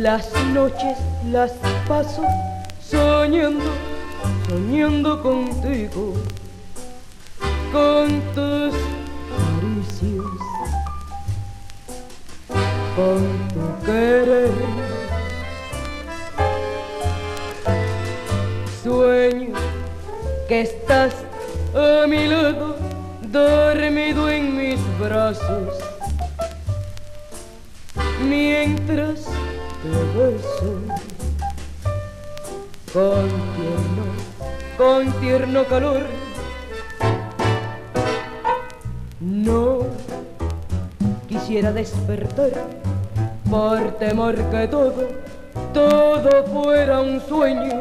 Las noches las paso soñando, soñando contigo, con tus caricias, con tu querer. Sueño que estás a mi lado, dormido en mis brazos, mientras te beso con tierno calor. No quisiera despertar por temor que todo fuera un sueño.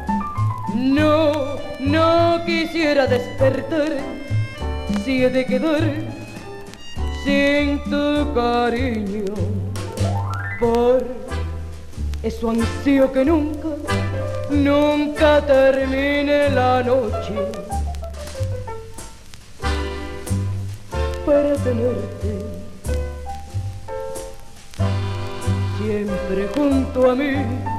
No quisiera despertar si he de quedar sin tu cariño. Por eso ansío que nunca termine la noche, para tenerte siempre junto a mí.